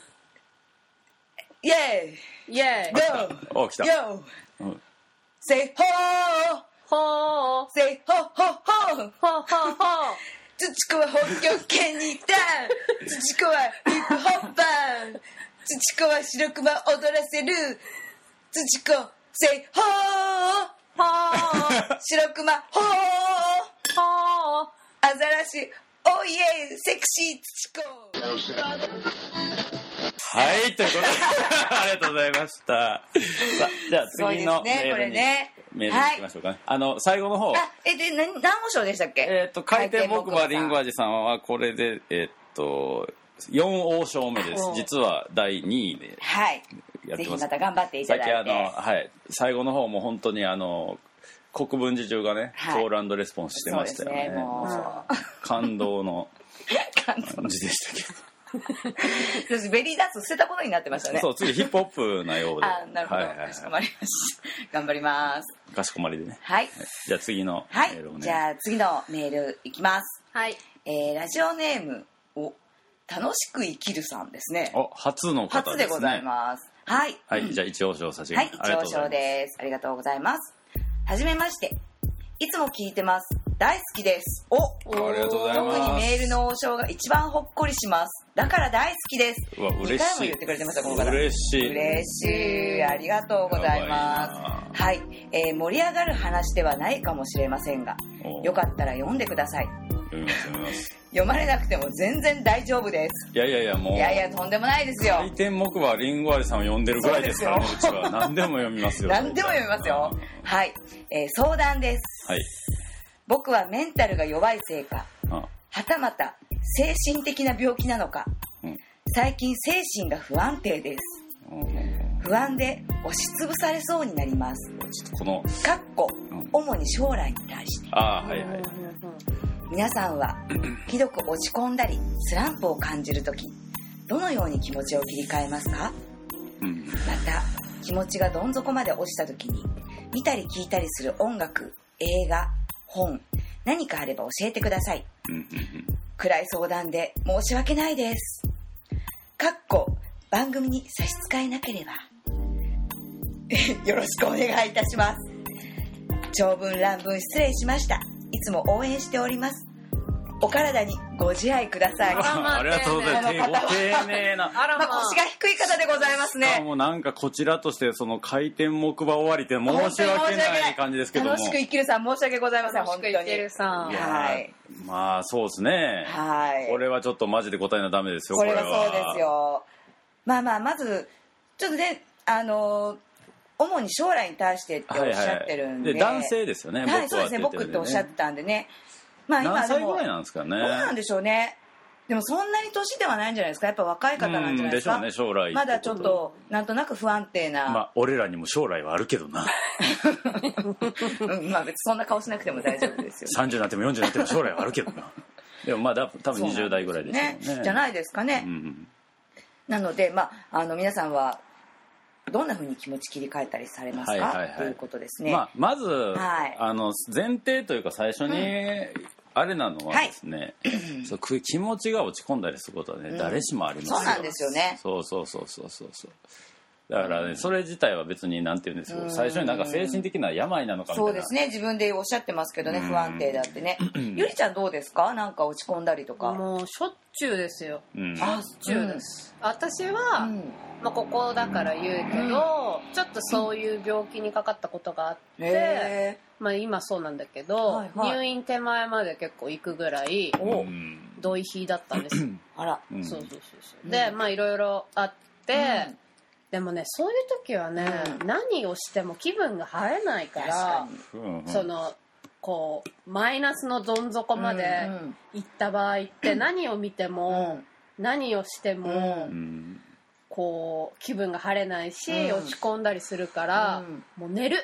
イェーイイェーイ。 ゴー。お、来た。 Yo。 うん。 Say ho。 ほー。 Say ho ho ho。 ほーほーほー。 土子は北極圏にいた。土子はヒップホッパー。土子は白熊踊らせる。土子 Say ho。 ほー。 白熊ほー。 ほー。 アザラシおいえセクシー土子。 はい、ということでありがとうございました。さあ、じゃあ次のメールに、ね、メールに行きましょうかね。はい、あの最後の方。 あ、えで何何号賞でしたっけ？ えっ、ー、と回転木馬りんご味さんはこれでえっ、ー、とよん王将目です。実はだいにいでやってます。 ぜひまた頑張っていただいて。 さっきあのはい最後の方も本当にあの国分寺中がね、はい、コール&レスポンスしてましたよね。もう感動の感じでしたけど。 私ベリーダンス捨てたことになってましたね。 そう、次ヒップホップなようで。 あ、なるほど、はいはいはい、かしこまりました。頑張ります。 かしこまりでね。 はい。はい、 じゃあ次のメールをね。はい、じゃあ次のメールいきます。 はい。 えー、ラジオネームを楽しく生きるさんですね。 お、初の方ですね。 初でございます。はい。 はい、うん、じゃあ一応賞差し上げます。 はい、一応賞です。ありがとうございます。はじめまして。いつも聞いてます。大好きです。お、 ありがとうございます。 特にメールの王将が一番ほっこりします。だから大好きです。 うわ、嬉しい。にかいも言ってくれてました、この方。 嬉しい。 嬉しい。ありがとうございます。はい、えー、盛り上がる話ではないかもしれませんが、よかったら読んでください。 読みます、読みます。 読まれなくても全然大丈夫です。 いやいやいや、もう。 いやいや、とんでもないですよ。 回転木馬りんご味さんを読んでるぐらいですからね、うちは。何でも読みますよ。 何でも読みますよ。はい、えー、相談です。 はい。 僕はメンタルが弱いせいか、はたまた精神的な病気なのか、うん、最近精神が不安定です、うん、不安で押しつぶされそうになります。 ちょっとこのかっこ、うん、主に将来に対して。 あ、はいはい、 皆さんはひどく落ち込んだりスランプを感じるとき、どのように気持ちを切り替えますか？うん、また気持ちがどん底まで落ちたときに見たり聞いたりする音楽、映画、本、 何かあれば教えてください。暗い相談で申し訳ないです。かっこ番組に差し支えなければよろしくお願いいたします。長文乱文失礼しました。いつも応援しております。お体にご自愛ください。 ありがとうございます。ご丁寧な。 あら、まあ、腰が低い方でございますね。 もうなんかこちらとしてその開店木馬終わりって申し訳ない感じですけども。 楽しく生きるさん申し訳ございません。 本当に。楽しく生きるさん。 はい。 まあそうですね。 はい。 これはちょっとマジで答えなダメですよ。 これはそうですよ。まあまあまずちょっとねあの主に将来に対してっておっしゃってるんで。 はいはい、で男性ですよね。 はい、そうですね。僕っておっしゃってたんでね。まあ、今何歳ぐらいなんですかね。 どうなんでしょうね。でもそんなに年ではないんじゃないですか。やっぱ若い方なんじゃないですか。 うんでしょうね、将来。 まだちょっとなんとなく不安定な。 まあ俺らにも将来はあるけどな。 うん、まあ別にそんな顔しなくても大丈夫ですよ、ね。 さんじゅうになってもよんじゅうになっても将来はあるけどな。でもまだ多分にじゅう代ぐらいですよね。 ねじゃないですかね。うん、なのでまああの皆さんはどんな風に気持ち切り替えたりされますか、はいはいはい、ということですね。 まあ、まず、はい、あの前提というか最初に、うんあれなのはですね、はい、そう気持ちが落ち込んだりすることはね、うん、誰しもありますよ。 そうなんですよね。 そうそうそうそうそうそう。だからね、それ自体は別になんて言うんですけど、最初になんか精神的な病なのかみたいな。 そうですね、自分でおっしゃってますけどね、不安定だってね。ゆりちゃんどうですか？なんか落ち込んだりとか。 もうしょっちゅうですよ。 うん、 しょっちゅうです。うん、私は、うんまあ、ここだから言うけど、うん、ちょっとそういう病気にかかったことがあって、まあ、今そうなんだけど、はいはい、入院手前まで結構行くぐらい同意非だったんですよ。 あら、 そうそうそうそう。でまあいろいろあって、うん、でもねそういう時はね、うん、何をしても気分が晴れないから、うん、そのこうマイナスのどん底まで行った場合って何を見ても、うん、何をしても、うん、こう気分が晴れないし、うん、落ち込んだりするから、うん、もう寝る。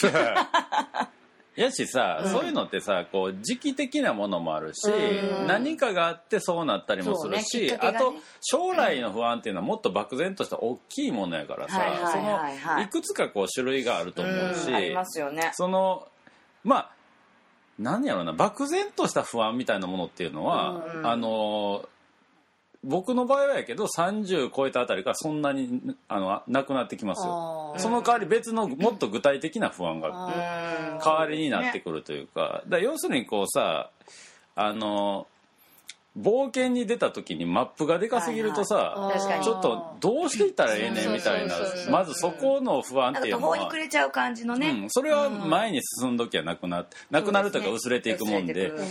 やしさ、うん、そういうのってさこう時期的なものもあるし、うん、何かがあってそうなったりもするし、ねね、あと将来の不安っていうのはもっと漠然とした大きいものやからさ、うん、そのいくつかこう種類があると思うし、 うん、ありますよね。 そのまあ何やろうな漠然とした不安みたいなものっていうのは、うん、あの僕の場合はやけどさんじゅう超えたあたりからそんなにあのなくなってきますよ。その代わり別のもっと具体的な不安が代わりになってくるというか、だから要するにこうさあの冒険に出た時にマップがでかすぎるとさ、はいはい、ちょっとどうしていったらええねんみたいなまずそこの不安っていうのは途方に暮れちゃう感じのね、 うん、それは前に進んどきはなくなってなくなるというか薄れていくもんで、うん、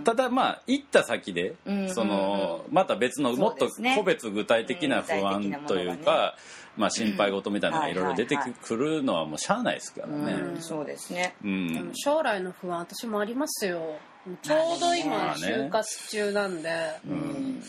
ただまあ行った先で、うん、そのまた別のもっと個別具体的な不安というか、まあ、心配事みたいなのがいろいろ出てくるのはもうしゃあないですからね、 うん、そうですね、 うん、 将来の不安私もありますよ。ちょうど今就活中なんで、うん、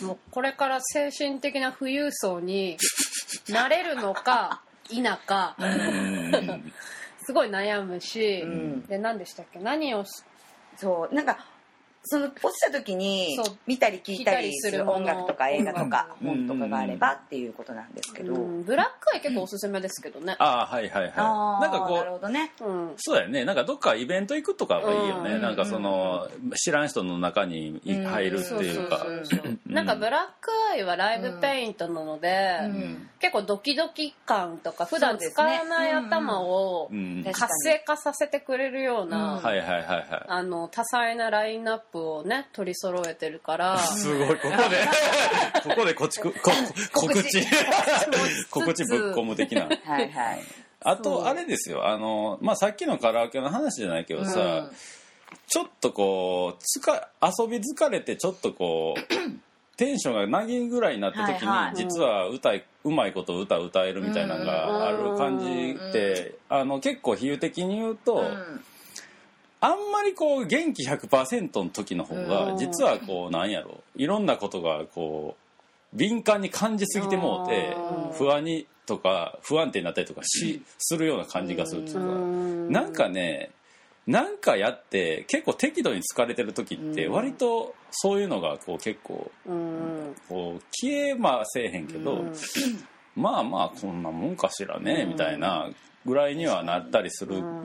もうこれから精神的な富裕層になれるのか否かすごい悩むし、うん、で何でしたっけ何をそうなんかその落ちた時に見たり聞いたりする音楽とか映画とか本とかがあればっていうことなんですけど、 うん、ブラックアイ結構おすすめですけどね、 うん、ああはいはいはいなんかこうなるほどね、 うん、 そうやねなんかどっかイベント行くとかはいいよね、うん、なんかその知らん人の中に入るっていうかなんかブラックアイはライブペイントなので、うん、結構ドキドキ感とか普段使わない頭を活性化させてくれるようなあの多彩なラインナップをね取り揃えてるからすごいここでここでこちここ告知告知ぶっ込む的なはいはいあとあれですよあの、まあ、さっきのカラオケの話じゃないけどさ、うん、ちょっとこうつか遊び疲れてちょっとこうテンションがなぎぐらいになった時に、はいはい、実は歌い、うまいこと歌歌えるみたいなのがある感じってあの結構比喩的に言うと、うん、あんまりこう元気 ひゃくパーセント の時の方が実はこうなんやろいろんなことがこう敏感に感じすぎてもうて不安にとか不安定になったりとかしするような感じがするっていうかなんかねなんかやって結構適度に疲れてる時って割とそういうのがこう結構こう消えませえへんけどまあまあこんなもんかしらねみたいなぐらいにはなったりする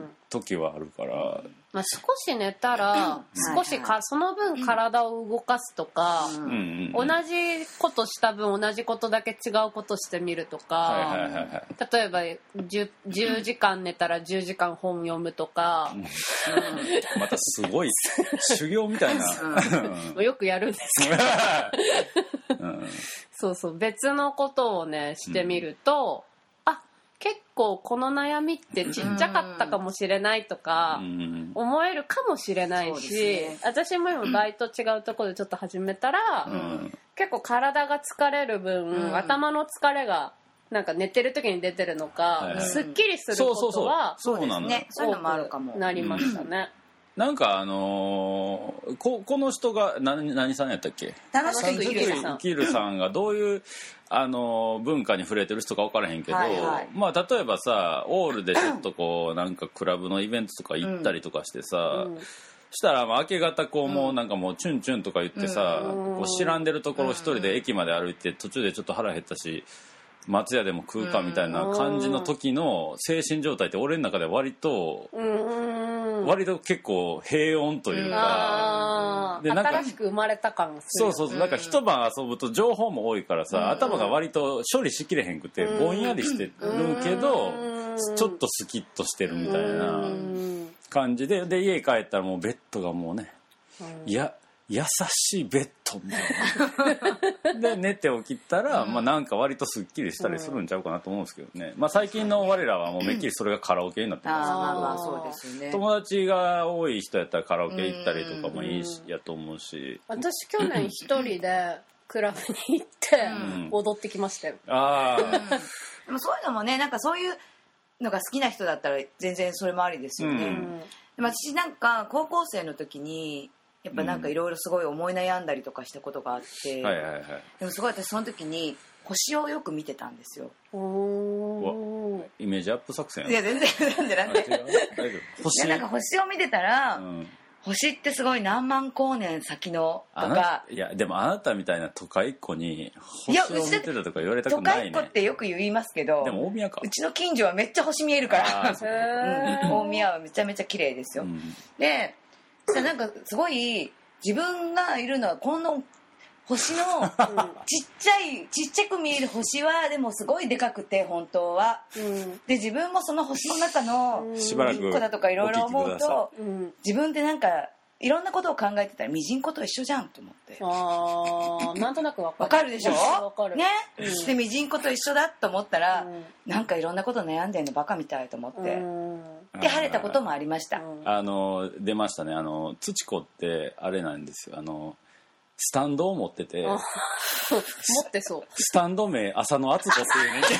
時はあるから、 まあ、少し寝たら少しかその分体を動かすとか、同じことした分同じことだけ違うことしてみるとか、例えば 10, じゅうじかん寝たらじゅうじかん本読むとか、 またすごい修行みたいな、 うん、よくやるんですけど、うん、そうそう別のことをねしてみると、うん、あ結構この悩みってちっちゃかったかもしれないとか思えるかもしれないし、ね、私も今バイト違うところでちょっと始めたら、うん、結構体が疲れる分、うん、頭の疲れがなんか寝てる時に出てるのか、はいはい、すっきりすることはそうですね、そういうのもあるかもなりましたね。 なんかあのー、こ, この人が 何, 何さんやったっけ、 楽しく生きるさん、 生きるさんがどういうあのー、文化に触れてる人か分からへんけど、はいはい、まあ例えばさオールでちょっとこうなんかクラブのイベントとか行ったりとかしてさ、うん、したら明け方こうもうなんかもうチュンチュンとか言ってさ、うん、こう知らんでるところ一人で駅まで歩いて途中でちょっと腹減ったし松屋でも食うかみたいな感じの時の精神状態って俺の中で割と割と結構平穏というか、 でなんか新しく生まれた感がする。そうそうそう、なんか一晩遊ぶと情報も多いからさ、頭が割と処理しきれへんくてぼんやりしてるけどちょっとスキッとしてるみたいな感じで、で家帰ったらもうベッドがもうね、いや優しいベッドみたいなで寝て起きたら、まあ、なんか割とすっきりしたりするんちゃうかなと思うんですけどね、まあ、最近の我らはもうめっきりそれがカラオケになってますけど、あまあそうですね、友達が多い人やったらカラオケ行ったりとかもいいしやと思うし、 私去年一人でクラブに行って踊ってきましたよ、うん、あでもそういうのもね、なんかそういうのが好きな人だったら全然それもありですよね、うん、でも私なんか高校生の時にやっぱなんかいろいろすごい思い悩んだりとかしたことがあって、うんはいはいはい、でもすごい私その時に星をよく見てたんですよ。 おイメージアップ作戦。 いや全然なんでなんで星なんか星を見てたら、うん、星ってすごい何万光年先のとか、 いやでもあなたみたいな都会っ子に星を見てたとか言われたくないね。 都会っ子ってよく言いますけど、 でも大宮か、 うちの近所はめっちゃ星見えるからうん、大宮はめちゃめちゃ綺麗ですよ、うん、でなんかすごい自分がいるのはこの星のちっちゃいちっちゃく見える星はでもすごいでかくて本当は、うん、で自分もその星の中の一個だとかいろいろ思うと、うん、自分でなんかいろんなことを考えてたらミジンコと一緒じゃんと思って、 あなんとなくわかるわかるでしょわかるね、うん、でミジンコと一緒だと思ったら、うん、なんかいろんなこと悩んでんのバカみたいと思って、うんで晴れたこともありました。 あの出ましたね。あの土子ってあれなんですよ。あのスタンドを持ってて、持ってそう。 スタンド名浅野敦子っていうね。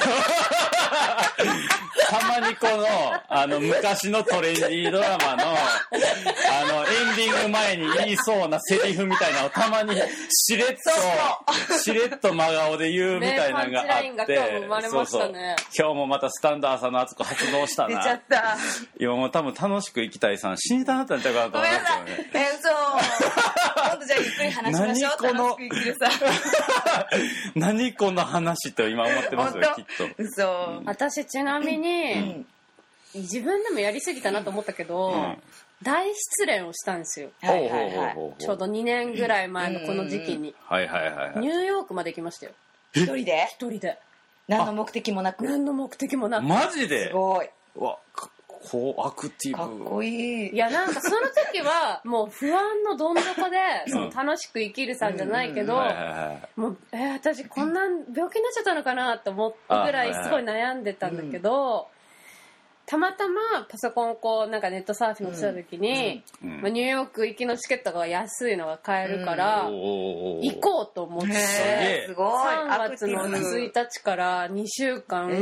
たまにこのあの昔のトレンディードラマのあのエンディング前に言いそうなセリフみたいなのをたまにしれっとしれっと真顔で言うみたいなのがあって、ね、 今日も生まれましたね。 今日もまたスタンド浅野敦子発動したな。 出ちゃった。 今もう多分楽しく生きたいさん死にたなったんちゃうかなと思いますよね。 え嘘。今度じゃあゆっくり話しましょう。楽しく生きるさ。 何この話と今思ってますよきっと。 嘘、 うん、私ちなみに、うん、自分でもやりすぎたなと思ったけど、うん、大失恋をしたんですよ、はいはいはい、ちょうどにねんぐらい前のこの時期に、 はいはいはい、 ニューヨークまで行きましたよ。 一人で一人で何の目的もなく。 何の目的もなく。 マジで。 すごい。 うわこうアクティブ。 かっこいい。 いやなんかその時はもう不安のどん底でその楽しく生きるさんじゃないけど、もうえー、私こんな病気になっちゃったのかなと思ったぐらいすごい悩んでたんだけど、たまたまパソコンをこうなんかネットサーフィンをした時に、うんうんまあ、ニューヨーク行きのチケットが安いのが買えるから、うん、行こうと思って、 すごいさんがつのついたちからにしゅうかん行って、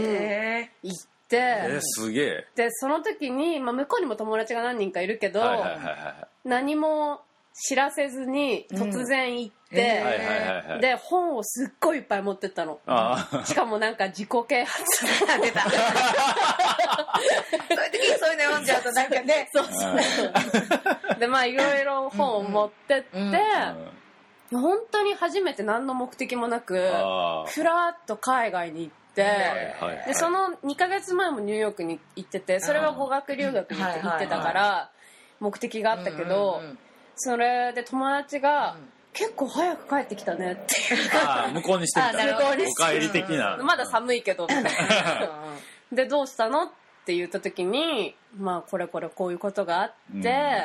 えー、すげえ。 でその時に、まあ、向こうにも友達が何人かいるけど、はいはいはいはい、何も知らせずに突然行って、うんえー、で本をすっごいいっぱい持ってったの。あしかもなんか自己啓発出たそういう時にそういうの読んじゃうとなんかねそうそうそうでまあいろいろ本を持ってって、うんうん、本当に初めて何の目的もなくふらっと海外に行ってて、でそのにかげつまえもニューヨークに行ってて、それは語学留学に行ってたから目的があったけど、それで友達が結構早く帰ってきたねってあ向こうにしてみたらお帰り的な、 まだ寒いけどでどうしたのって言った時に、まあこれこれこういうことがあって、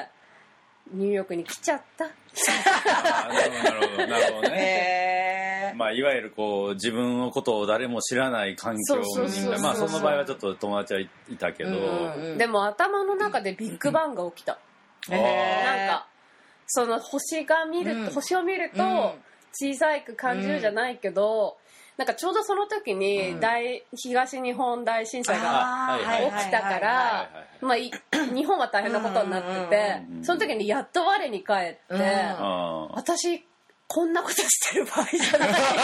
うん、ニューヨークに来ちゃったなるほどなるほどね、まあ、いわゆるこう自分のことを誰も知らない環境に、まあその場合はちょっと友達はいたけど、 うんうん、でも頭の中でビッグバンが起きた、うん、なんかその星が見る、うん、星を見ると小さく感じるじゃないけど、うんなんかちょうどその時に大、うん、東日本大震災が起きたからまあ日本は大変なことになってて、うん、その時にやっと我に返って、うん、私こんなことしてる場合じゃ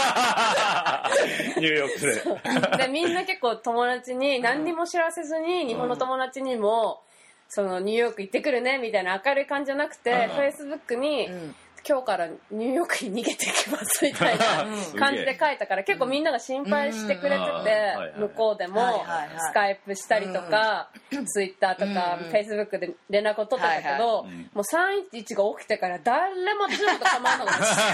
ないニューヨークででみんな結構友達に何にも知らせずに、うん、日本の友達にもそのニューヨーク行ってくるねみたいな明るい感じじゃなくて、うん、Facebook に、うん今日からニューヨークに逃げてきますみたいな感じで書いたから結構みんなが心配してくれてて向こうでもスカイプしたりとかツイッターとかフェイスブックで連絡を取ってたけどもうさんいちいちが起きてから誰も私のこと構わなか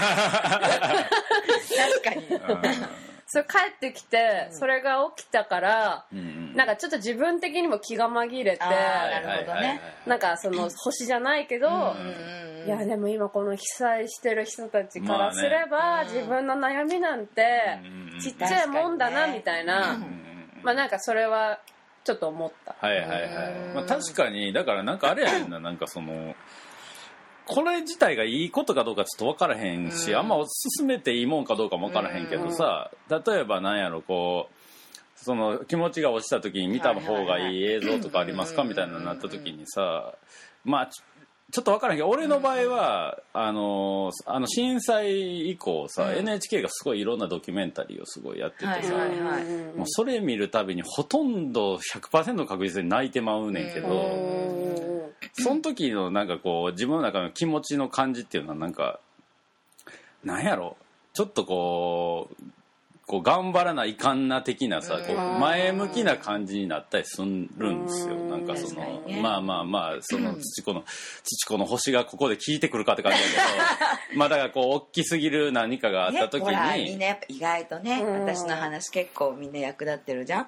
った確かにそれ帰ってきてそれが起きたからなんかちょっと自分的にも気が紛れてなんかその星じゃないけどいやでも今この被災してる人たちからすれば自分の悩みなんてちっちゃいもんだなみたいなまあなんかそれはちょっと思ったはいはいはいまあ確かにだからなんかあれやねんななんかそのこれ自体がいいことかどうかちょっと分からへんし、うん、あんま進めていいもんかどうかも分からへんけどさ、うん、例えばなんやろこうその気持ちが落ちた時に見た方がいい映像とかありますかみたいなのになった時にさまあちょっと分からへんけど俺の場合はあのあの震災以降さ、うん、エヌエイチケー がすごいいろんなドキュメンタリーをすごいやっててさ、はいはいはい、もうそれ見るたびにほとんど ひゃくパーセント の確実に泣いてまうねんけど、うんその時のなんかこう自分の中の気持ちの感じっていうのはなんかなんやろちょっとこうこう頑張らないかんな的なさこう前向きな感じになったりするんですよなんかそのまあまあまあその土子の土子の星がここで効いてくるかって感じだけどまあだからこう大きすぎる何かがあった時に、ね、ほらみんなやっぱ意外とね私の話結構みんな役立ってるじゃん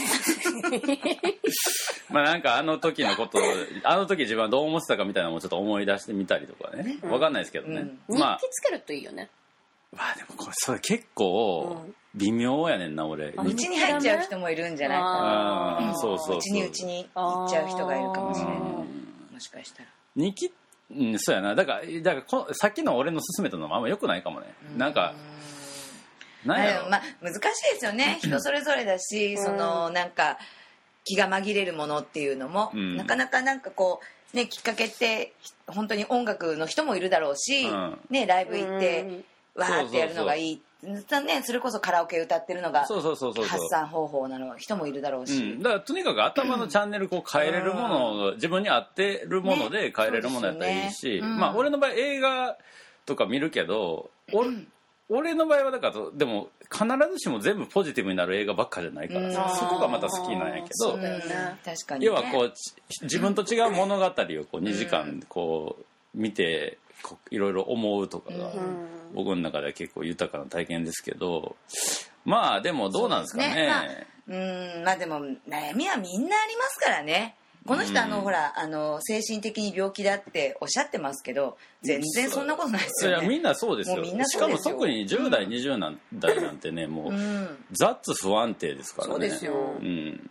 まあなんかあの時のことあの時自分はどう思ってたかみたいなのもちょっと思い出してみたりとかね分かんないですけどね、 うん、まあ、日記つけるといいよねわあでもこれそれ結構微妙やねんな俺うちに入っちゃう人もいるんじゃないかなあ、うん、そうそうそううちにうちに行っちゃう人がいるかもしれないもしかしたら日記うんそうやなだからだからこさっきの俺の勧めたのもあんま良くないかもねなんかなんやろ、まあ、難しいですよね人それぞれだしそのなんか気が紛れるものっていうのも、うん、なかなかなんかこうねきっかけって本当に音楽の人もいるだろうし、うんね、ライブ行って、うん、わーってやるのがいいね、それこそカラオケ歌ってるのが発散方法なの人もいるだろうし、 うん、だからとにかく頭のチャンネルこう変えれるものを自分に合ってるもので変えれるものやったらいいし、ねねうん、まあ俺の場合映画とか見るけど俺、うん俺の場合はだからでも必ずしも全部ポジティブになる映画ばっかじゃないからさ、うん、そこがまた好きなんやけど、 ね、確かにね、 要はこう自分と違う物語をこうにじかんこう見てこういろいろ思うとかが僕の中では結構豊かな体験ですけどまあでもどうなんですかね、ねまあ、 うんまあでも悩みはみんなありますからねこの人あの、うん、ほらあの精神的に病気だっておっしゃってますけど全然そんなことないですよね。 いやみんなそうですよ。もうみんなそうですよ。しかも特にじゅう代、うん、にじゅう代なんてねもう、うん、ザッツ不安定ですからね。 そうですよ、うん、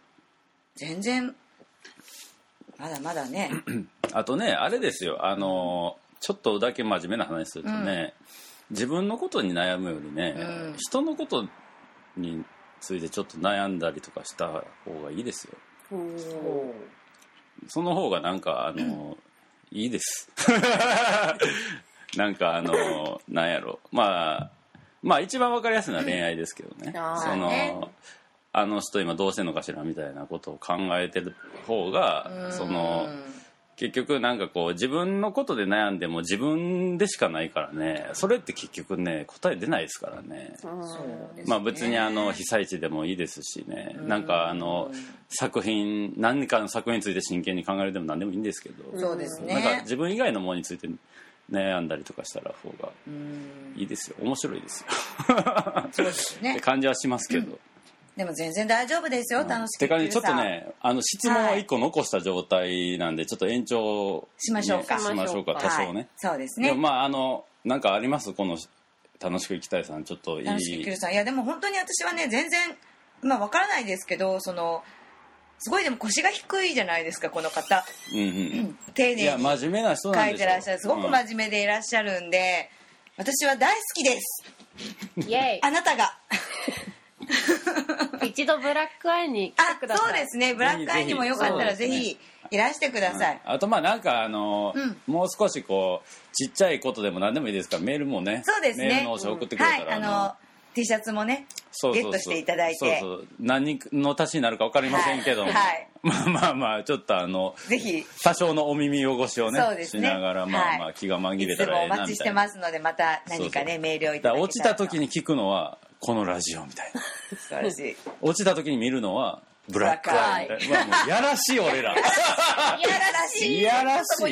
全然まだまだねあとねあれですよあのちょっとだけ真面目な話するとね、うん、自分のことに悩むよりね、うん、人のことについてちょっと悩んだりとかした方がいいですよ。うんその方がなんかあの、うん、いいですなんかあのなんやろまあまあ一番わかりやすいのは恋愛ですけどね、うん、そのあの人今どうしてんのかしらみたいなことを考えてる方が、うん、その結局なんかこう自分のことで悩んでも自分でしかないからね、それって結局ね答え出ないですからね。そうですね。まあ別にあの被災地でもいいですしね、なんかあの作品何かの作品について真剣に考えるでも何でもいいんですけど、 そうですね。 なんか自分以外のものについて悩んだりとかしたら方がいいですよ。面白いですよ。 そうですね。 って感じはしますけど。 でも全然大丈夫ですよ、楽しく。 てかね、ちょっとね、あの質問をいっこ残した状態なんで、ちょっと延長、ね、 しましょうか。 しましょうか、多少ね。はい、 そうですね。 でもまあ、あの、なんかありますこの、楽しく生きたいさん、ちょっといい。 楽しく生きるさん。いや、でも本当に私はね、全然、まあわからないですけど、その、すごいでも腰が低いじゃないですか、この方。うんうん。丁寧に。いや、 真面目な人なんで書いてらっしゃる。すごく真面目でいらっしゃるんで、うん、私は大好きです。 イェイ。 あなたが。 一度ブラックアイに来てください。 あ、そうですね。ブラックアイにもよかったらぜひいらしてください。 うん、あとまあなんかあの、うん、もう少しこうちっちゃいことでも何でもいいですからメールもね。 そうですね。 メールの方送ってくれたら、 うん、はい、あの T シャツもねそうそうそうゲットしていただいて、 そうそう何人の足しになるか分かりませんけども、はいはい、まあまあまあちょっとあのぜひ多少のお耳汚しをね、 そうですねしながらまあまあ気が紛れたらええなみたいな。いつもお待ちしてますのでまた何かねそうそうメールをいただけたら。 落ちた時に聞くのはこのラジオみたいな。 素晴らしい。 落ちた時に見るのはブラックアイみたいな。もうやらしい俺ら。 いやらしい。 いやらしい。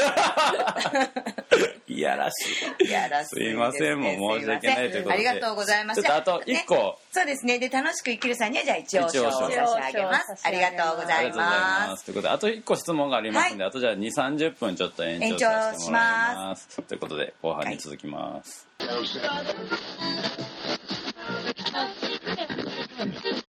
いやらしい。 いやらしい。 すいません、もう申し訳ないということで。 ありがとうございます。 ちょっとあと一個、ね。 そうですね。で楽しく生きるさんにはじゃあ一応賞を差し上げます。ありがとうございます。 ということであと一個質問がありますので、はい、あとじゃあに、さんじゅっぷんちょっと延長させてもらいます。ということで後半に続きます。はい